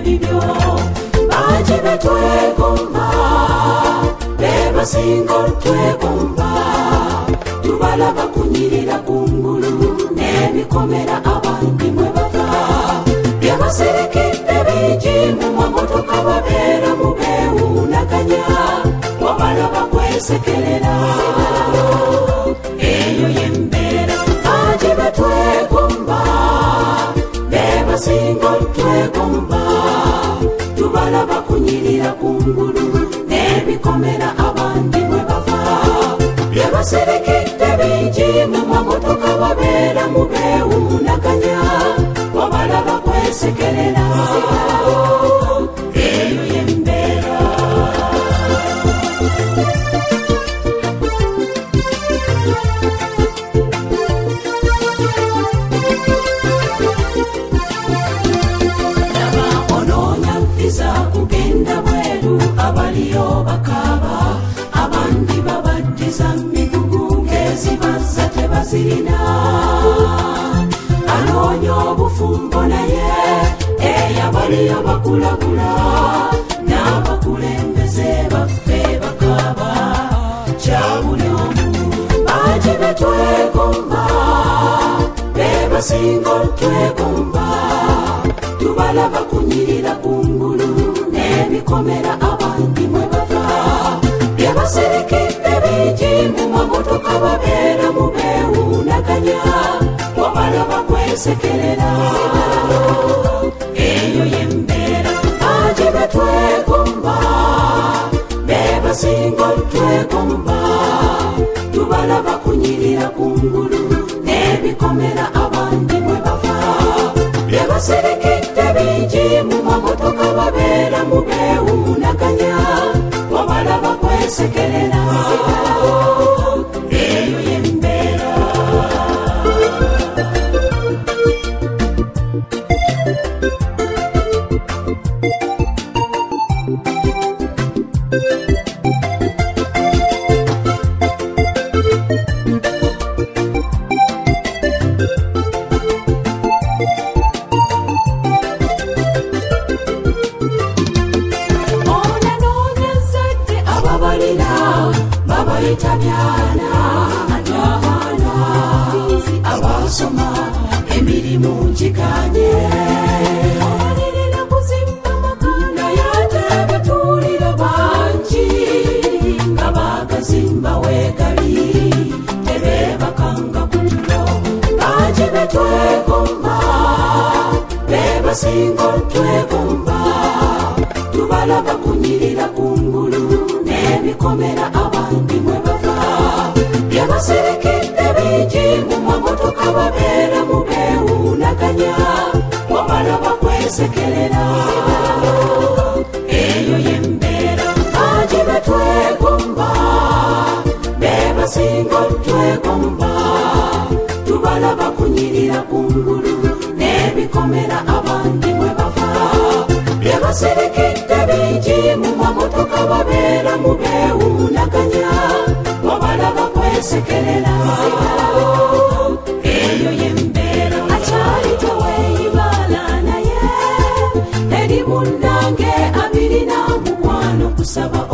bibyo bangi betwegomba bebasinga twegomba tubalaba kunyirira kungulu n'ebikomera abandi mwe bava byebaserekedde bingi mu mamotoka babeera mu beewunaganya wabalaba kwesekerera eyo yembeera bangi betwegomba bebasinga twegomba tubalaba kunyirira kungulu n'ebikomera abandi mwe bava byebaserekedde bingi mu mamotoka babeera mu beewunaganya wabalaba kwesekerera eyo yembeera laba onoonya visa kugenda bweru abaliyo bakaba abandi babaddiza migugu ng'ezibaza tebazirina anoonya obufumbo naye eyabaliyo bakulagula n'abakulembeze baffe bakaba kyabuli omu bangi betwegomba bebasinga twegomba tubalaba kunyirira kungulu n'ebikomera abandi mwe bava byebaserekedde bingi mu mamotoka babeera mu beewunaganya wabalaba kwesekerera eyo yembeera bangi betwegomba bebasinga twegomba tubalaba kunyirira kungulu n'ebikomera abandi mwe bava byebaserekedde bingi mu mamotoka babeera mu beewunaganya wabalaba kwesekerera eyo yembeera babayita byana abaana abasoma emirimu gikanye abalirira kuzimba makanda yate batuulira bangi nga bagazimba weegali tebebakanga kutulo bangi betwegomba bebasinga twegomba tubalaba kunyirira kungulu n'ebikomera abandi mwe bava byebaserekedde bingi mu mamotoka babeera mu beewunaganya wabalaba kwesekerera eyo yembeera bangi betwegomba bebasinga twegomba tubalaba kunyirira kungulu n'ebikomera abandi mwe bava byebaserekedde bingi mu mamotoka babeera mu beewunaganya wabalaba kwesekerera eyo yembeera akyali teweeyibala naye eri munnange abirina mukwano kusaba